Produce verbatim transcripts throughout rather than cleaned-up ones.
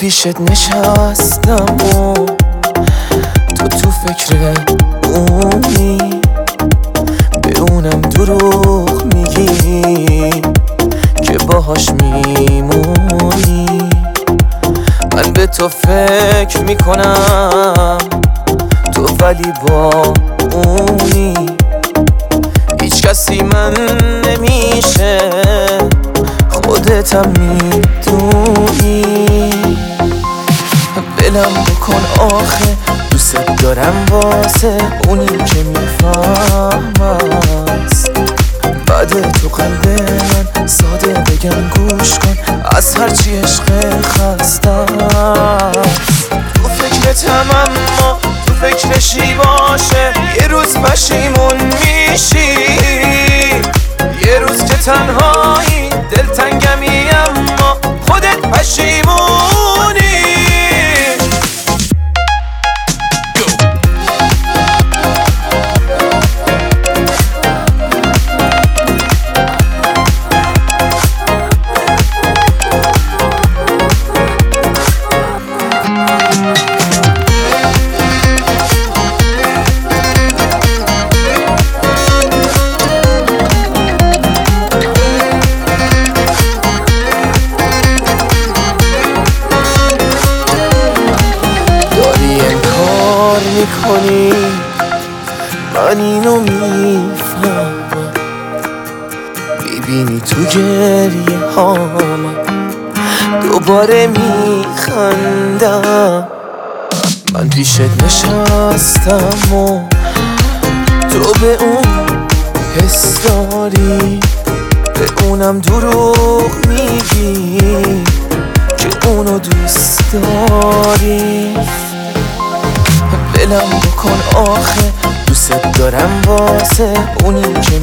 پیشت نشستم و تو تو فکر اونی، به اونم دروغ میگی که باهاش میمونی. من به تو فکر میکنم تو ولی با اونی، هیچ کسی من نمیشه خودتم میدونی. بلم بکن آخه دوست دارم واسه اونی که میفهمست. بعد تو قلب من ساده بگم گوش کن، از هرچی عشق خستم. تو فکرتم اما تو فکرشی باشه، یه روز پشیمون میشی، یه روز که تنهایی دلتنگمی اما خودت پشیمونی. میکنی من اینو میفهمم، میبینی تو گریه هام دوباره میخندم. من پیشت نشستم و تو به اون حس داری، به اونم دروغ میگی که اونو دوست داری. بلم بکن آخه دوست دارم واسه اونی که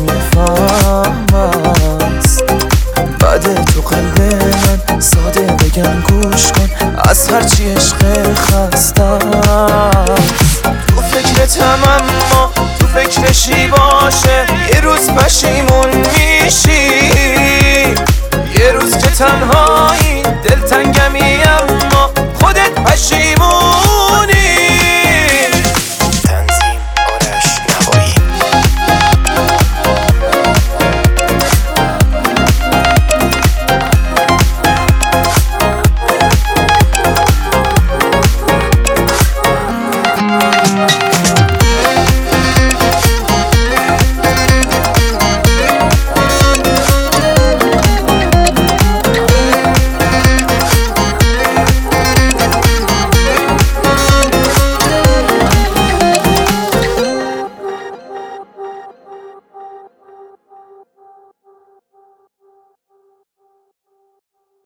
میفهمست. بعد تو قلب من ساده بگم گوش کن، از هرچی عشق خستم. تو فکرتم اما تو فکرشی باشه، یه روز پشیمون میشی، یه روز که تنهایی دلتنگمی اما خودت پشیمون